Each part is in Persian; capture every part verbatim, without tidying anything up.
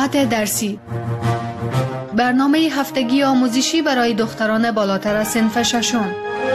ساعت درسی، برنامه هفتگی آموزشی برای دختران بالاتر از صنف ششم.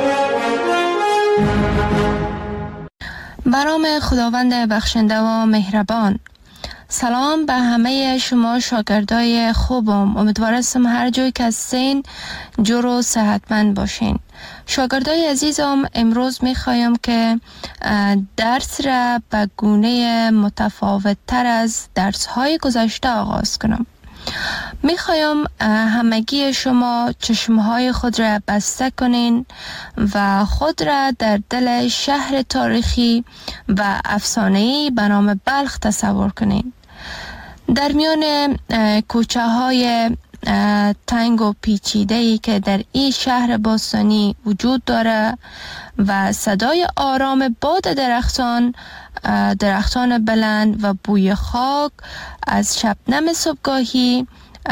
به نام خداوند بخشنده و مهربان. سلام به همه شما شاگردای خوبم. امیدوارم هر جایی که هستین جور و صحتمند باشین. شاگردای عزیزم، امروز میخوایم که درس را به گونه متفاوت تر از درس های گذشته آغاز کنم. میخوایم همگی شما چشمهای خود را بسته کنین و خود را در دل شهر تاریخی و افسانه‌ای به نام بلخ تصور کنین. در میان کوچه های تنگ و پیچیده‌ای که در این شهر باستانی وجود داره و صدای آرام باد درختان درختان بلند و بوی خاک از شبنم صبحگاهی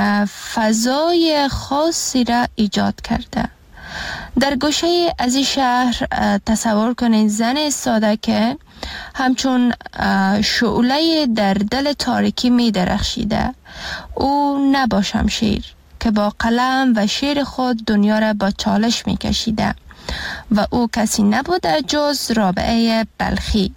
فضای خاصی را ایجاد کرده. در گوشه از این شهر تصور کنید زن ایستاده که همچون شعله در دل تاریکی می درخشیده. او نه با شمشیر که با قلم و شعر خود دنیا را با چالش می کشیده و او کسی نبوده جز رابعه بلخی.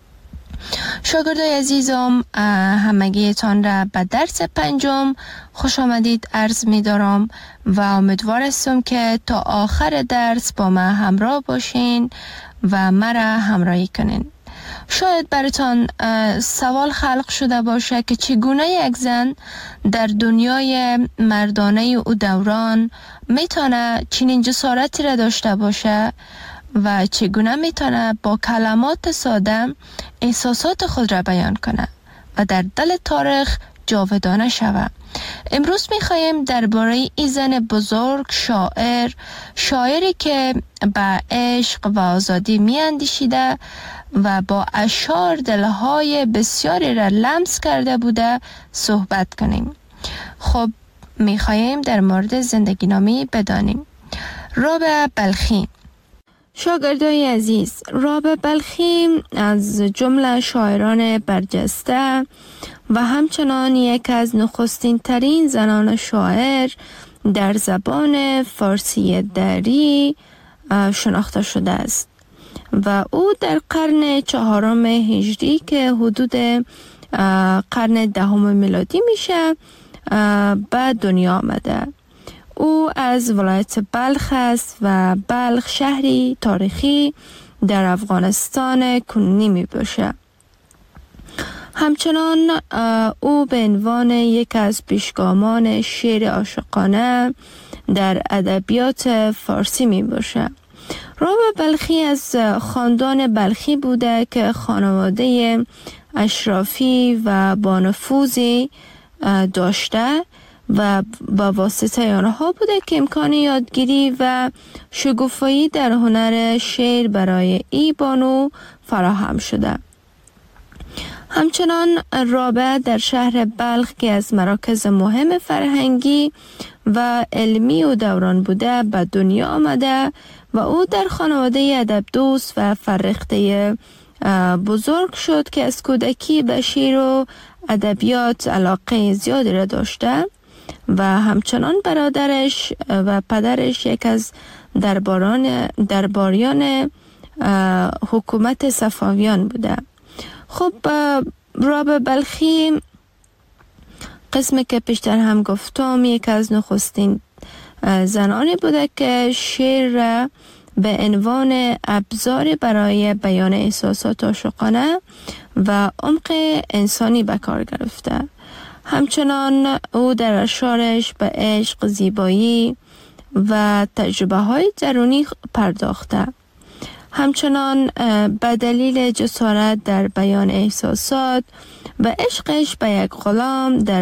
شاگردای عزیزم، همگیتان را به درس پنجم خوش آمدید عرض می دارم و امیدوار هستم که تا آخر درس با من همراه باشین و مرا همراهی کنین. شاید براتان سوال خلق شده باشه که چگونه یک زن در دنیای مردانه او دوران میتونه چنین جسارتی را داشته باشه و چگونه میتونه با کلمات ساده احساسات خود را بیان کنه و در دل تاریخ جاودانه شوه. امروز میخوایم درباره این زن بزرگ، شاعر شاعری که به عشق و آزادی میاندیشیده و با اشعار دلهای بسیاری را لمس کرده بوده صحبت کنیم. خب میخوایم در مورد زندگی نامی بدانیم. رابعه بلخی. شاگردای عزیز، رابعه بلخی از جمله شاعران برجسته و همچنان یک از نخستین ترین زنان شاعر در زبان فارسی دری شناخته شده است و او در قرن چهارم هجری که حدود قرن دهم میلادی میشه به دنیا آمده. او از ولایت بلخ است و بلخ شهری تاریخی در افغانستان کنونی می باشه. همچنان او به عنوان یک از پیشگامان شعر عاشقانه در ادبیات فارسی می باشه. رابعه بلخی از خاندان بلخی بوده که خانواده اشرافی و با نفوذی داشته و با واسطه آنها بوده که امکان یادگیری و شگوفایی در هنر شعر برای ای بانو فراهم شده. همچنان رابعه در شهر بلخ که از مراکز مهم فرهنگی و علمی و دوران بوده به دنیا آمده و او در خانواده ادب دوست و فرهیخته بزرگ شد که از کودکی به شعر و ادبیات علاقه زیادی را داشته و همچنان برادرش و پدرش یک از درباران درباریان حکومت صفویان بوده. خب رابعه بلخی قسمی که پیشتر هم گفتم یک از نخستین زنانی بوده که شعر را به عنوان ابزار برای بیان احساسات عاشقانه و عمق انسانی به کار گرفته. همچنان او در اشعارش به عشق، زیبایی و تجربه های درونی پرداخته. همچنان به دلیل جسارت در بیان احساسات و عشقش به یک غلام در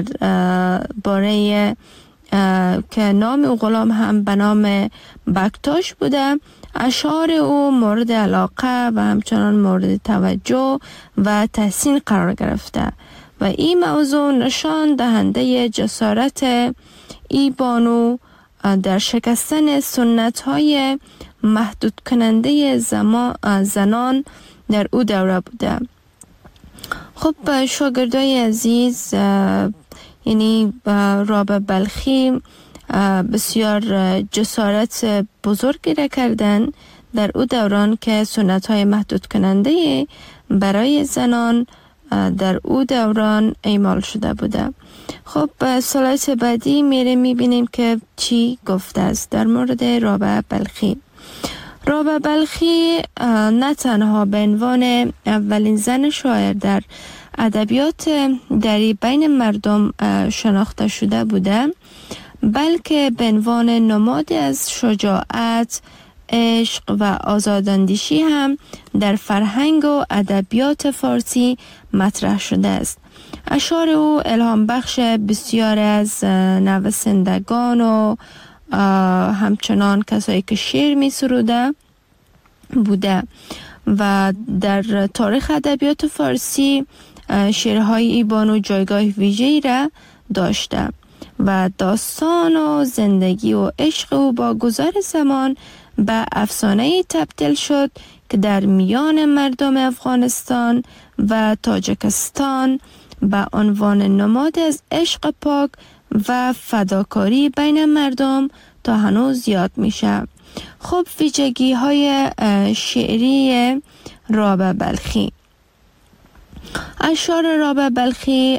باره که نام او غلام هم به نام بکتاش بوده، اشعار او مورد علاقه و همچنان مورد توجه و تحسین قرار گرفته و این موضوع نشان دهنده جسارت ای بانو در شکستن سنت های محدود کننده زنان در او دوره بوده. خب شاگردای عزیز، یعنی رابعه بلخی بسیار جسارت بزرگی را کردن در او دوران که سنت های محدود کننده برای زنان در او دوران اعمال شده بوده. خب سلایت بعدی میره میبینیم که چی گفته است در مورد رابعه بلخی. رابعه بلخی نه تنها به عنوان اولین زن شاعر در ادبیات دری بین مردم شناخته شده بوده، بلکه به عنوان نماد از شجاعت، عشق و آزاداندیشی هم در فرهنگ و ادبیات فارسی مطرح شده است. اشعار او الهام بخش بسیار از نویسندگان و همچنان کسایی که شعر می سروده بوده و در تاریخ ادبیات فارسی شعرهای ای بانو جایگاه ویژه‌ای را داشته و داستان و زندگی و عشق او با گذر زمان به افسانه‌ای تبدیل شد که در میان مردم افغانستان و تاجیکستان به عنوان نماد از عشق پاک و فداکاری بین مردم تا هنوز یاد میشه. خب ویژگی های شعری رابعه بلخی. اشعار رابعه بلخی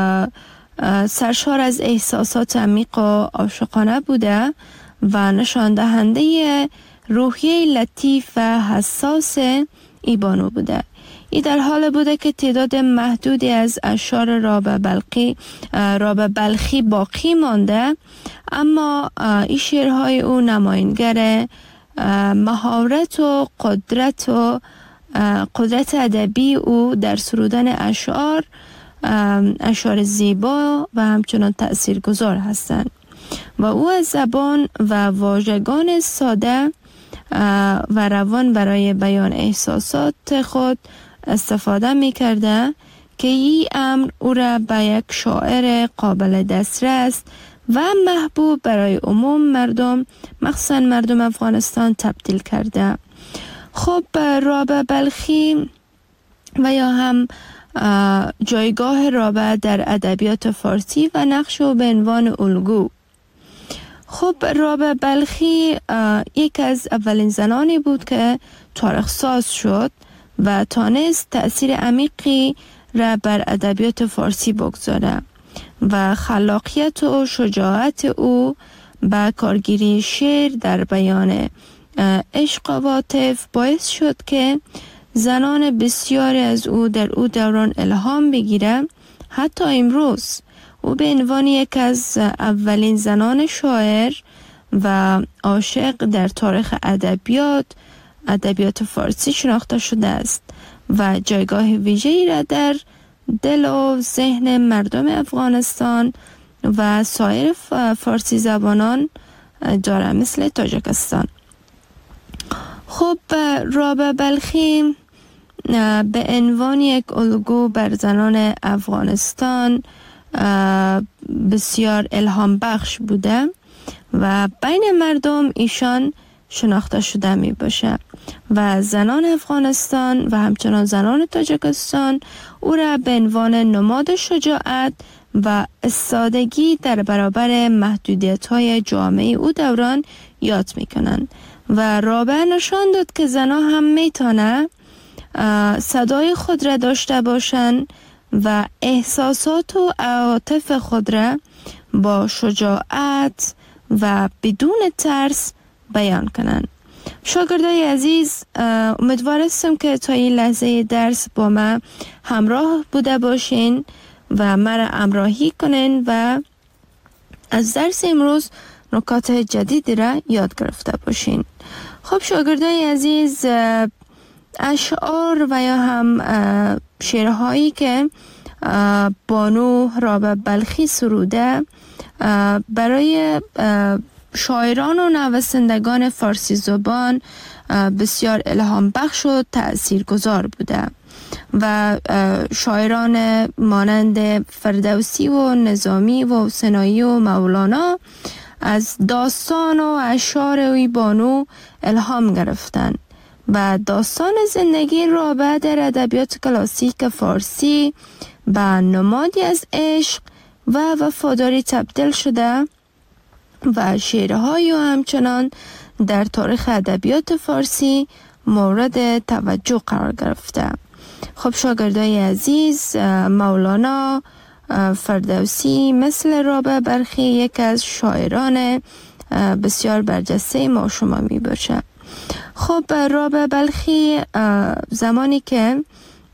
سرشار از احساسات عمیق و عاشقانه بوده و نشان دهنده روحیه لطیف و حساس ای بانو بوده. ای در حال بوده که تعداد محدودی از اشعار رابعه بلخی رابعه بلخی باقی مانده، اما این شعرهای او نماینگر مهارت و قدرت و قدرت ادبی او در سرودن اشعار اشعار زیبا و همچنان تأثیرگذار هستند و او از زبان و واژگان ساده و روان برای بیان احساسات خود استفاده می کرده که این امر او را به یک شاعر قابل دسترس و محبوب برای عموم مردم، مخصوصا مردم افغانستان، تبدیل کرده. خب رابعه بلخی و یا هم جایگاه رابعه در ادبیات فارسی و نقش او به عنوان الگو. خب رابعه بلخی یک از اولین زنانی بود که تاریخ ساز شد و تانست تأثیر عمیقی را بر ادبیات فارسی بگذاره و خلاقیت و شجاعت او با کارگیری شعر در بیان عشق و عاطفه باعث شد که زنان بسیاری از او در او دوران الهام بگیره. حتی امروز او به عنوان یک از اولین زنان شاعر و عاشق در تاریخ ادبیات ادبیات فارسی شناخته شده است و جایگاه ویژه‌ای را در دل و ذهن مردم افغانستان و سایر فارسی زبانان داره، مثل تاجیکستان. خب رابعه بلخی به عنوان یک الگو بر زنان افغانستان بسیار الهام بخش بوده و بین مردم ایشان شناخته شده می باشه و زنان افغانستان و همچنان زنان تاجیکستان او را به عنوان نماد شجاعت و استادگی در برابر محدودیت های جامعه او دوران یاد می کنند و رابعه نشان داد که زنان هم می تانه صدای خود را داشته باشند و احساسات و عواطف خود را با شجاعت و بدون ترس بیان کنند. شاگردای عزیز، امیدوار هستم که تا این لحظه درس با ما همراه بوده باشین و مرا همراهی کنین و از درس امروز نکات جدیدی را یاد گرفته باشین. خب شاگردای عزیز، اشعار و یا هم شعرهایی که بانو رابعه بلخی سروده برای شاعران و نویسندگان فارسی زبان بسیار الهام بخش و تأثیرگذار بوده و شاعران مانند فردوسی و نظامی و حسینی و مولانا از داستان و اشعار اوی بانو الهام گرفتند و داستان زندگی رابعه در ادبیات کلاسیک فارسی به نمادی از عشق و وفاداری تبدیل شده و شعرهای و همچنان در تاریخ ادبیات فارسی مورد توجه قرار گرفته. خب شاگردای عزیز، مولانا فردوسی مثل رابعه بلخی یک از شاعران بسیار برجسته ما شما می باشه. خب رابعه بلخی زمانی که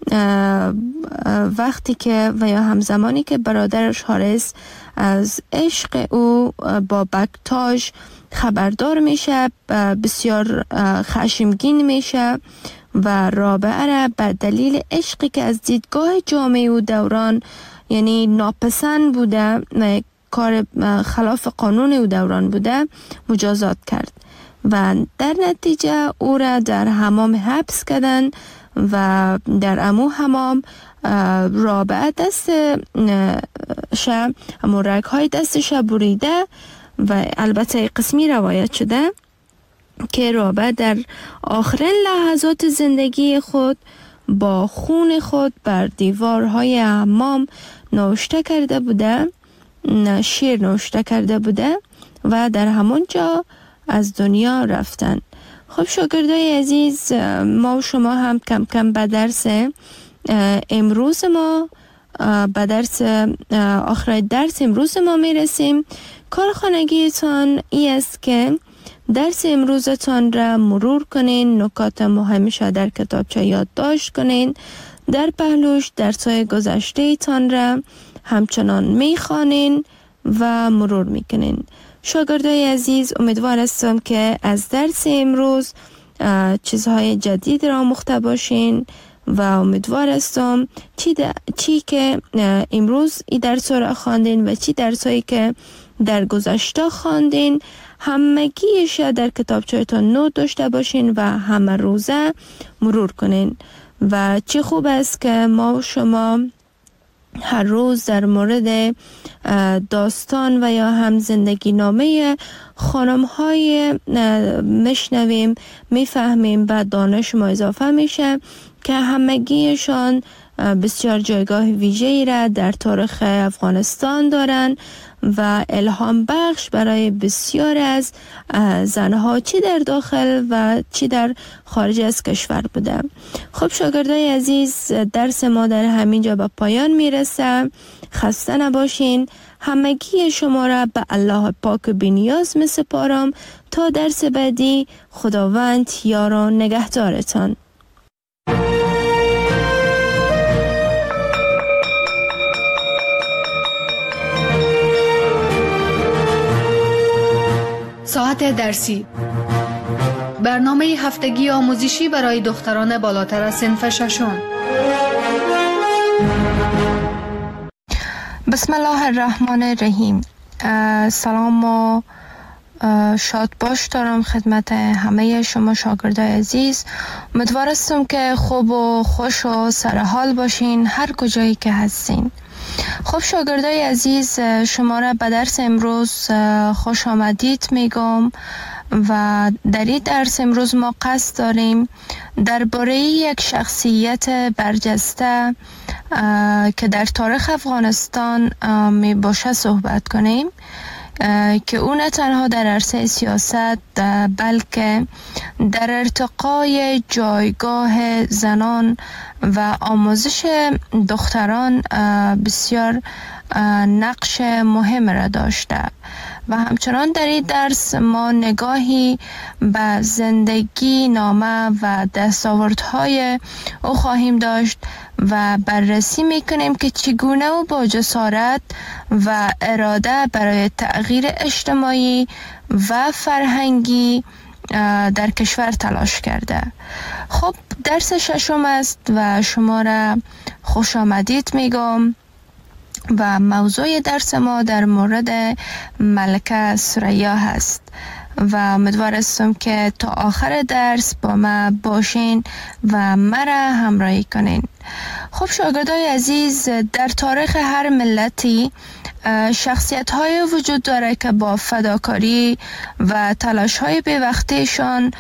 وقتی که و یا همزمانی که برادرش حارث از عشق او با بکتاژ خبردار میشه، بسیار خشمگین میشه و رابعه را به دلیل عشقی که از دیدگاه جامعه و دوران یعنی ناپسند بوده، کار خلاف قانون او دوران بوده، مجازات کرد و در نتیجه او را در حمام حبس کردن و در امو حمام رابعه دست شه امو رگ های دستش بریده و البته قسمی روایت شده که رابعه در آخرین لحظات زندگی خود با خون خود بر دیوارهای حمام نوشته کرده بوده، شعر نوشته کرده بوده و در همون جا از دنیا رفتن. خب شاگردای عزیز، ما و شما هم کم کم به درس امروز ما به درس آخر درس امروز ما میرسیم. کارخانگیتان ای است که درس امروزتان را مرور کنین، نکات مهمش در کتابچه یادداشت کنین، در پهلوش درس‌های گذشته تان را همچنان میخوانین و مرور میکنین. شاگردای عزیز، امیدوار هستم که از درس امروز چیزهای جدید را آموخته باشین و امیدوار هستم چی, چی که امروز این درس را خواندین و چی درسایی که در گذشته خواندین همگیش در کتابچه‌تان نوت داشته باشین و همه روزه مرور کنین. و چه خوب است که ما و شما هر روز در مورد داستان و یا هم زندگی نامه خانم های مشنویم، میفهمیم و دانش ما اضافه میشه که همگیشان بسیار جایگاه ویژه‌ای را در تاریخ افغانستان دارن و الهام بخش برای بسیار از زنها چی در داخل و چی در خارج از کشور بوده. خب شاگردای عزیز، درس ما در همین جا به پایان میرسه. خسته نباشین. همگی شما را به الله پاک و بی‌نیاز می سپارم تا درس بعدی. خداوند یار و نگهدارتان. ساعت درسی، برنامه هفتگی آموزشی برای دختران بالاتر از صنف ششم. بسم الله الرحمن الرحیم. سلام و شاد باش دارم خدمت همه شما شاگردای عزیز. امیدوار هستم که خوب و خوش و سرحال باشین هر کجایی که هستین. خب شاگردای عزیز، شما را به درس امروز خوش آمدید میگم و در این درس امروز ما قصد داریم درباره یک شخصیت برجسته که در تاریخ افغانستان می باشه صحبت کنیم که او نه تنها در عرصه سیاست بلکه در ارتقای جایگاه زنان و آموزش دختران بسیار نقش مهم را داشته و همچنان در این درس ما نگاهی به زندگی نامه و دستاوردهای او خواهیم داشت و بررسی میکنیم که چگونه او با جسارت و اراده برای تغییر اجتماعی و فرهنگی در کشور تلاش کرده. خب درس ششم است و شما را خوش آمدید میگم و موضوع درس ما در مورد ملکه ثریا هست و امیدوار هستم که تا آخر درس با ما باشین و مرا همراهی کنین. خب شاگردای عزیز، در تاریخ هر ملتی شخصیت های وجود داره که با فداکاری و تلاش های بیوقفهشان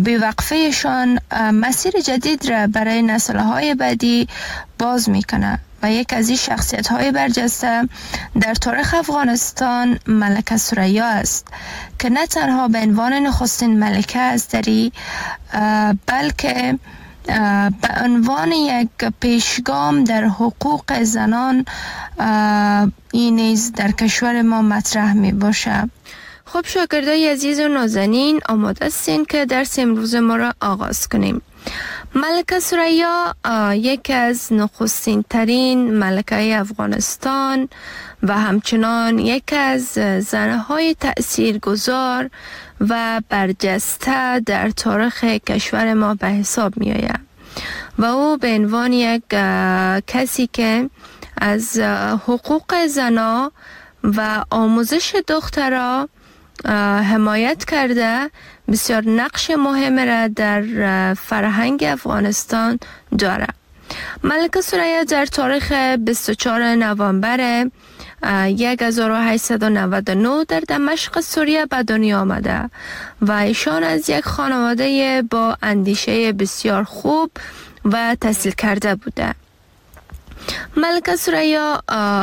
بیوقفهشان مسیر جدید را برای نسل های بعدی باز میکنه و یک از این شخصیت های برجسته در تاریخ افغانستان ملکه ثریا است که نه تنها به عنوان نخستین ملکه استری بلکه به عنوان یک پیشگام در حقوق زنان این نیز در کشور ما مطرح می باشه. خب شاگردای عزیز و نازنین، آماده هستین که درس امروز ما را آغاز کنیم. ملکه ثریا یک از نخستین ترین ملکه افغانستان و همچنان یک از زنهای تأثیرگذار و برجسته در تاریخ کشور ما به حساب می آید و او به عنوان یک کسی که از حقوق زنا و آموزش دخترها حمایت کرده بسیار نقش مهم را در فرهنگ افغانستان دارد. ملکه ثریا در تاریخ بیست و چهارم نوامبر هزار و هشتصد و نود و نه در دمشق سوریه به دنیا آمده و ایشان از یک خانواده با اندیشه بسیار خوب و تحصیل کرده بوده. ملکه ثریا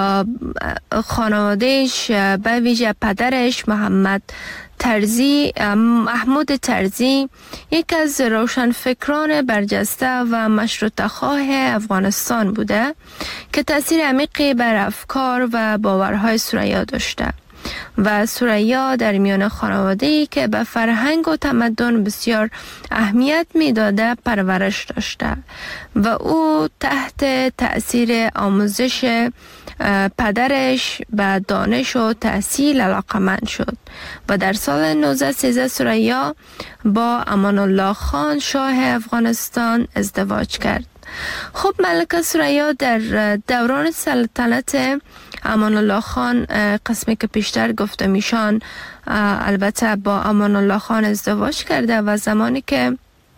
خانوادهش به ویژه پدرش محمد ترزی محمود ترزی یک از روشنفکران برجسته و مشروطه خواه افغانستان بوده که تأثیر عمیقی بر افکار و باورهای ثریا داشته و ثریا در میان خانواده‌ای که به فرهنگ و تمدن بسیار اهمیت میداده پرورش داشته و او تحت تأثیر آموزش پدرش به دانش و تحصیل علاقمند شد و در سال نوزده سیزده ثریا با امان الله خان شاه افغانستان ازدواج کرد. خب ملکه ثریا در دوران سلطنت امان الله خان، قسمی که پیشتر گفته میشان البته با امان الله خان ازدواج کرده و زمانی که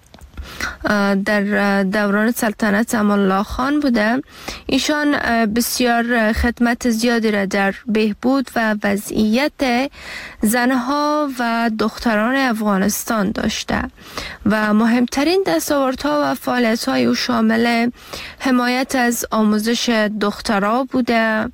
در دوران سلطنت امان الله خان بوده ایشان بسیار خدمت زیادی را در بهبود و وضعیت زنها و دختران افغانستان داشته و مهمترین دستاوردها و فعالیت‌های او شامل حمایت از آموزش دخترها بوده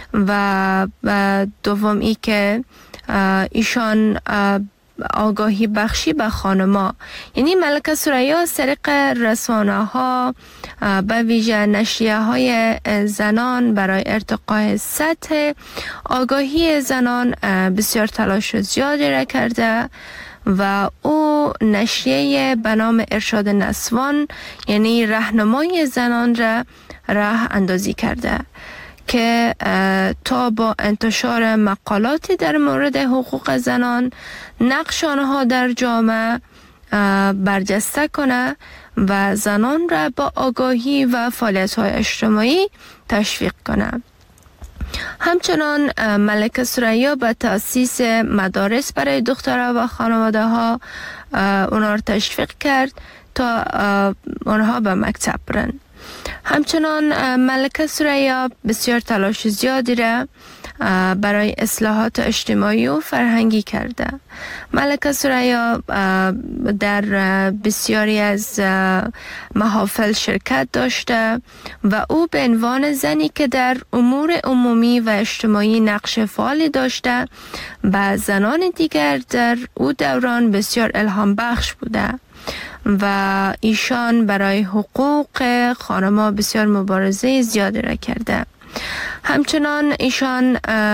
و دوم ای که ایشان آگاهی بخشی به خانما، یعنی ملکه ثریا از طریق رسانه ها به ویژه نشریه های زنان برای ارتقاء سطح آگاهی زنان بسیار تلاش زیادی را کرده و او نشریه به نام ارشاد نسوان یعنی راهنمای زنان را راه اندازی کرده که تا با انتشار مقالاتی در مورد حقوق زنان نقش آنها در جامعه برجسته کنه و زنان را با آگاهی و فعالیت‌های اجتماعی تشویق کنه. همچنان ملکه ثریا به تأسیس مدارس برای دخترها و خانواده ها اونها را تشویق کرد تا اونها به مکتب برن. همچنان ملکه ثریا بسیار تلاش زیادی را برای اصلاحات اجتماعی و فرهنگی کرده. ملکه ثریا در بسیاری از محافل شرکت داشته و او به عنوان زنی که در امور عمومی و اجتماعی نقش فعالی داشته به زنان دیگر در او دوران بسیار الهام بخش بوده و ایشان برای حقوق خانم‌ها بسیار مبارزه زیادی را کرده. همچنان ایشان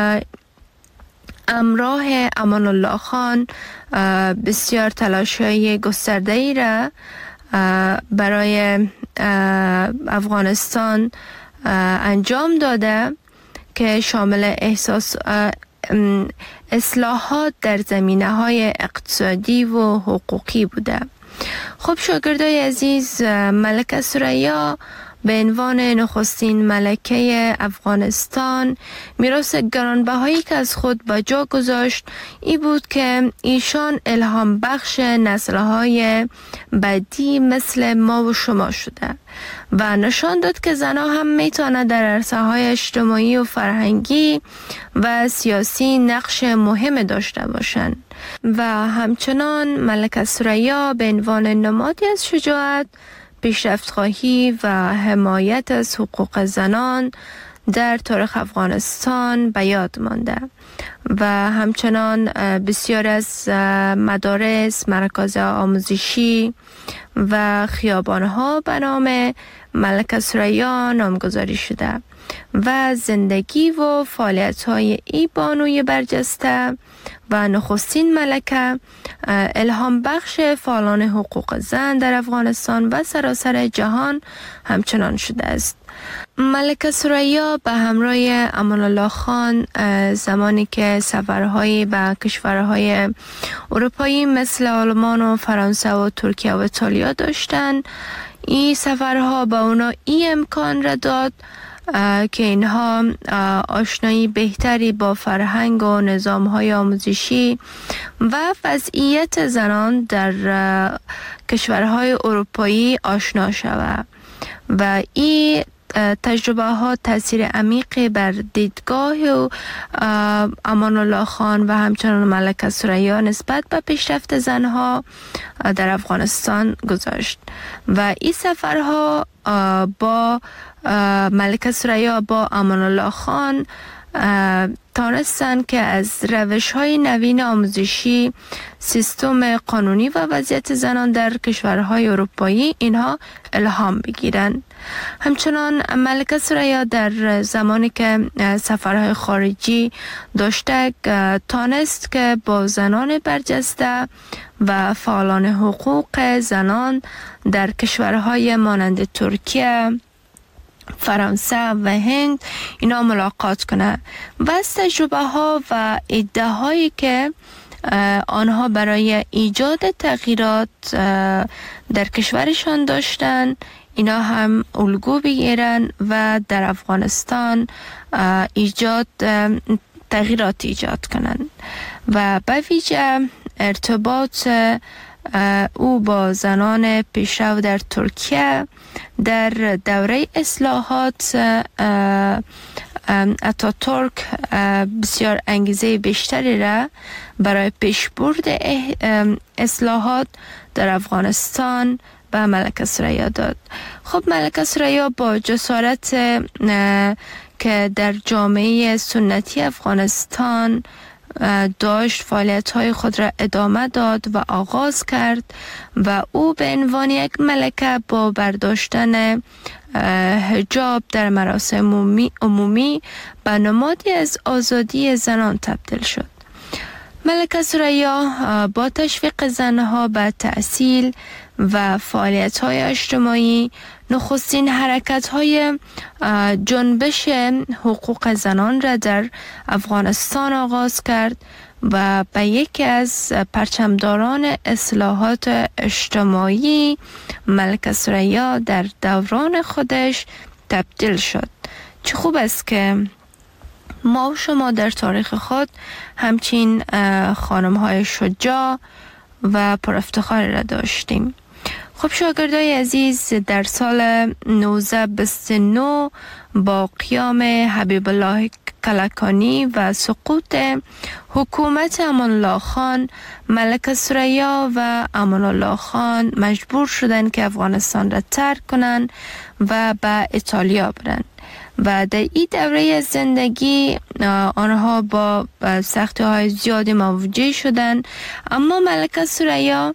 همراه امان الله خان بسیار تلاش‌های گسترده‌ای را برای افغانستان انجام داده که شامل احساس اصلاحات در زمینه‌های اقتصادی و حقوقی بوده. خب شاگردای عزیز، ملکه ثریا به عنوان نخستین ملکه افغانستان میراث گرانبهایی که از خود به جا گذاشت ای بود که ایشان الهام بخش نسل‌های بعدی مثل ما و شما شده و نشان داد که زنها هم میتونه در عرصه‌های اجتماعی و فرهنگی و سیاسی نقش مهم داشته باشند و همچنان ملکه ثریا به عنوان نمادی از شجاعت پیشرفت خواهی و حمایت از حقوق زنان در تاریخ افغانستان به یاد مانده و همچنان بسیار از مدارس، مراکز آموزشی و خیابانها به نام ملکه ثریا نامگذاری شده و زندگی و فعالیت‌های ای بانوی برجسته و نخستین ملکه الهام بخش فعالان حقوق زن در افغانستان و سراسر جهان همچنان شده است. ملکه ثریا به همراه امان الله خان زمانی که سفرهایی به کشورهای اروپایی مثل آلمان و فرانسه و ترکیه و ایتالیا داشتند، این سفرها به اونا این امکان را داد که اینها آشنایی بهتری با فرهنگ و نظام‌های آموزشی و وضعیت زنان در کشورهای اروپایی آشنا شوند و این تجربه ها تاثیر عمیقی بر دیدگاه و امان الله خان و همچنان ملکه ثریا نسبت به پیشرفت زنها در افغانستان گذاشت و این سفرها با ملکه ثریا با امان الله خان تانستند که از روش‌های نوین آموزشی، سیستم قانونی و وضعیت زنان در کشورهای اروپایی اینها الهام بگیرند. همچنان ملکه ثریا در زمانی که سفرهای خارجی داشته تانست که با زنان برجسته و فعالان حقوق زنان در کشورهای مانند ترکیه، فرانسه و هند اینا ملاقات کنه و از تجربه ها و ایده هایی که آنها برای ایجاد تغییرات در کشورشان داشتن اینا هم الگو بگیرن و در افغانستان ایجاد تغییرات ایجاد کنن و به ویژه ارتباط او با زنان پیشرو در ترکیه در دوره اصلاحات اتاتورک بسیار انگیزه بیشتری را برای پیشبرد اصلاحات در افغانستان به ملکه ثریا داد. خب ملکه ثریا با جسارت که در جامعه سنتی افغانستان داشت فعالیت‌های خود را ادامه داد و آغاز کرد و او به عنوان یک ملکه با برداشتن حجاب در مراسم عمومی, عمومی به نمادی از آزادی زنان تبدیل شد. ملکه ثریا با تشویق زنها به تحصیل و فعالیت‌های اجتماعی نخستین حرکت‌های جنبش حقوق زنان را در افغانستان آغاز کرد و به یکی از پرچمداران اصلاحات اجتماعی ملکه ثریا در دوران خودش تبدیل شد. چه خوب است که ما و شما در تاریخ خود همچین خانم‌های شجاع و پرافتخار را داشتیم. خب شاگردای عزیز، در سال نوزده بیست و نه با قیام حبیب الله کلکانی و سقوط حکومت امان الله خان، ملکه ثریا و امان الله خان مجبور شدند که افغانستان را ترک کنند و به ایتالیا برند و در این دوره زندگی آنها با سختی های زیادی مواجه شدند، اما ملکه ثریا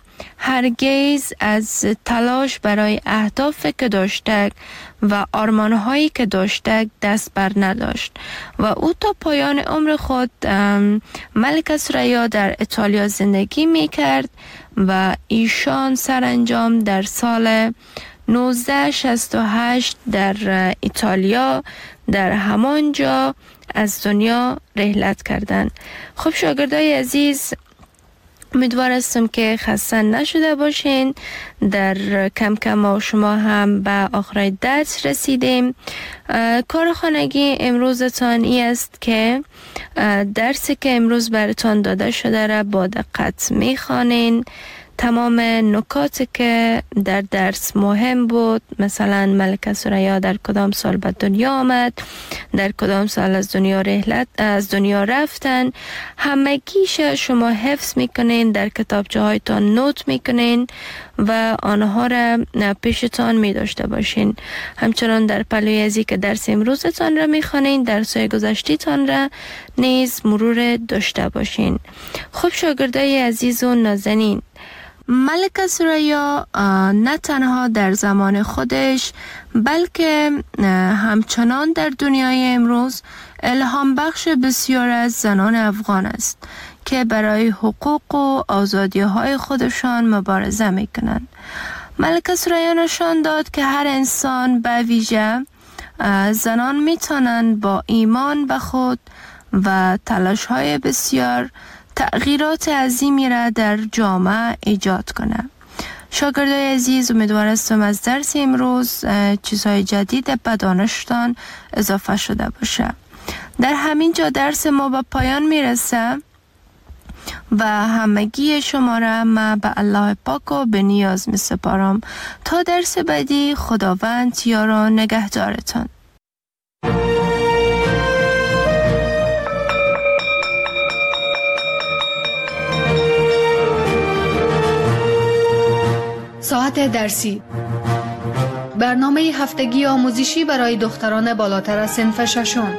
هرگز از تلاش برای اهدافی که داشته و آرمانهایی که داشته دست بر نداشت و او تا پایان عمر خود ملکه ثریا در ایتالیا زندگی می کرد و ایشان سرانجام در سال نوزده شصت و هشت در ایتالیا در همان جا از دنیا رحلت کردند. خب شاگردای عزیز، امیدوار هستم که خسته نشده باشین. در کم کم ما شما هم به آخر درس رسیدیم. کار خانگی امروزتان ای است که درسی که امروز براتان داده شده را با دقت میخوانین، تمام نکاتی که در درس مهم بود، مثلا ملکه ثریا در کدام سال به دنیا آمد، در کدام سال از دنیا رحلت از دنیا رفتن، همگیش شما حفظ میکنین، در کتابچه هایتان نوت میکنین و آنها را پیشتان می داشته باشین. همچنان در پلوی ازی که درس امروزتان را میخوانین، درس های گذشتیتان را نیز مرور داشته باشین. خب شاگردای عزیز و نازنین، ملکه ثریا نه تنها در زمان خودش بلکه همچنان در دنیای امروز الهام بخش بسیار از زنان افغان است که برای حقوق و آزادی های خودشان مبارزه می کنند. ملکه ثریا نشان داد که هر انسان به ویژه زنان می توانند با ایمان به خود و تلاش های بسیار تغییرات عظیمی را در جامعه ایجاد کنه. شاگردای عزیز، امیدوار هستم از درس امروز چیزهای جدید به دانشتان اضافه شده باشه. در همین جا درس ما به پایان میرسه و همگی شما را من به الله پاک و به نیاز می سپارم. تا درس بعدی، خداوند یار و نگهدارتان. ساعت درسی، برنامه هفتگی آموزشی برای دختران بالاتر از صنف ششم.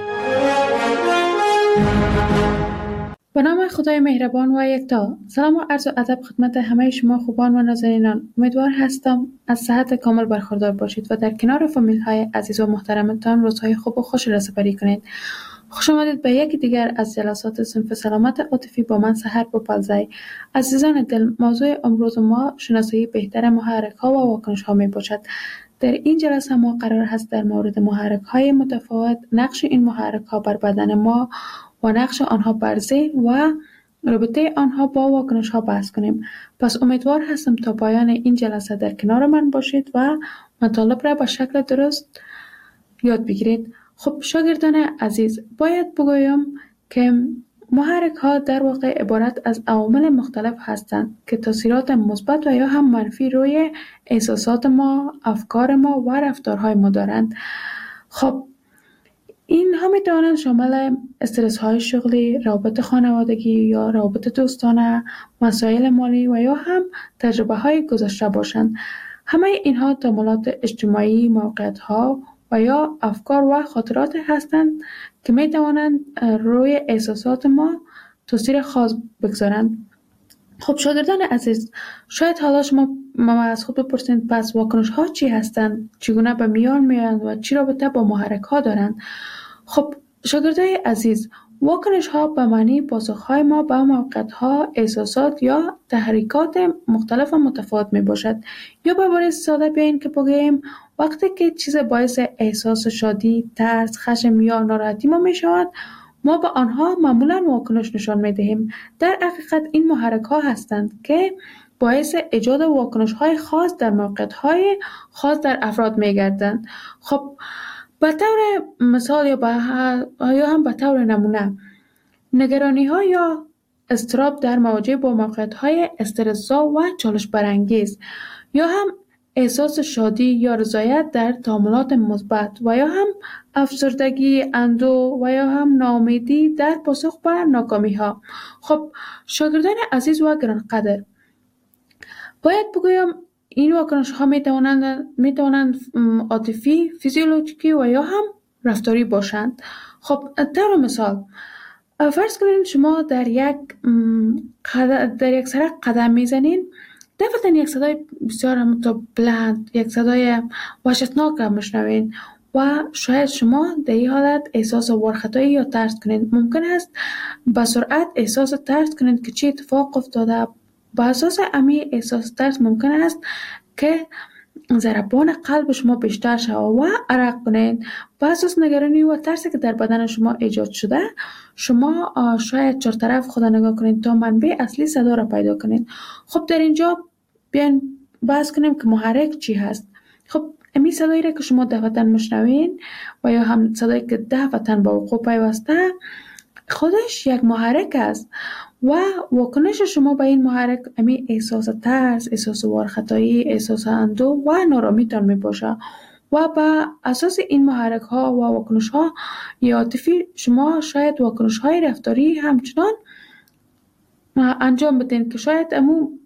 به نام خدای مهربان و یکتا. سلام و عرض و ادب خدمت همه شما خوبان و نازنینان. امیدوار هستم از صحت کامل برخوردار باشید و در کنار فامیل های عزیز و محترمتان روزهای خوب و خوش را سپری کنید. خوش آمدید به یکی دیگر از جلسات صنف سلامت عاطفی با من سحر بوپلزی. عزیزان دل، موضوع امروز ما شناسایی بهتر محرک ها و واکنش ها می باشد. در این جلسه ما قرار هست در مورد محرک های متفاوت، نقش این محرک ها بر بدن ما و نقش آنها بر ذهن و رابطه آنها با واکنش ها بحث کنیم. پس امیدوار هستم تا پایان این جلسه در کنار من باشید و مطالب را به شکل درست یاد بگیرید. خب شاگردان عزیز، باید بگویم که محرک ها در واقع عبارت از عوامل مختلف هستند که تاثیرات مثبت و یا هم منفی روی احساسات ما، افکار ما و رفتارهای ما دارند. خب اینها می توانند شامل استرس های شغلی، روابط خانوادگی یا روابط دوستانه، مسائل مالی و یا هم تجربه های گذشته باشند. همه اینها تمایلات اجتماعی، موقعیت ها و یا افکار و خاطرات هستند که می توانند روی احساسات ما تاثیر خاص بگذارند. خب شاگردان عزیز، شاید حالا شما ما از خود بپرسید پس واکنش ها چی هستند؟ چگونه به میان میآیند و چی رابطه با محرک ها دارند؟ خب شاگردای عزیز، واکنش ها به معنی پاسخ های ما به موقعیت ها، احساسات یا تحریکات مختلف و متفاوت می باشد. یا به عبارت ساده بیاین که بگوییم وقتی که چیز باعث احساس شادی، ترس، خشم یا ناراحتی ما می شود، ما به آنها معمولا واکنش نشان می دهیم. در حقیقت این محرک ها هستند که باعث ایجاد واکنش های خاص در موقعیت های خاص در افراد می گردند. خب به طور مثال یا, یا هم به طور نمونه، نگرانی ها یا اضطراب در مواجهه با موقعیت های استرس‌زا و چالش برانگیز، یا هم احساس شادی یا رضایت در تعاملات مثبت و یا هم افسردگی، اندوه و یا هم ناامیدی در پاسخ به ناکامی ها. خب شاگردان عزیز و گرانقدر، باید بگویم این واکنش ها می توانند می توانند عاطفی، فیزیولوژیکی و یا هم رفتاری باشند. خب طور مثال، فرض کنید شما در یک در یک سرک قدم میزنین، دفعتا یک صدای بسیار همونطور بلند، یک صدای وحشتناک را میشنوین و شاید شما در این حالت احساس وارخطایی یا ترس کنید. ممکن است به سرعت احساس ترس کنید که چی اتفاق افتاده. با اساس امی احساس ترس ممکن است که ضربان قلب شما بیشتر شود و عرق کنید. با اساس نگرانی و ترسی که در بدن شما ایجاد شده، شما شاید چهار طرف خود نگاه کنید تا منبع اصلی صدا را پیدا کنید. خب در اینجا بیاین بحث کنیم که محرک چی هست. خب امی صدایی را که شما دفعتاً میشنوین و یا هم صدایی که دفعتاً با وقوع پیوسته، خودش یک محرک است و واکنش شما به این محرک امی احساس ترس، احساس وارخطایی، احساس اندوه و نارامیتان می باشه و به اساس این محرک ها و واکنش ها عاطفی شما شاید واکنش های رفتاری همچنان انجام بدین که شاید امو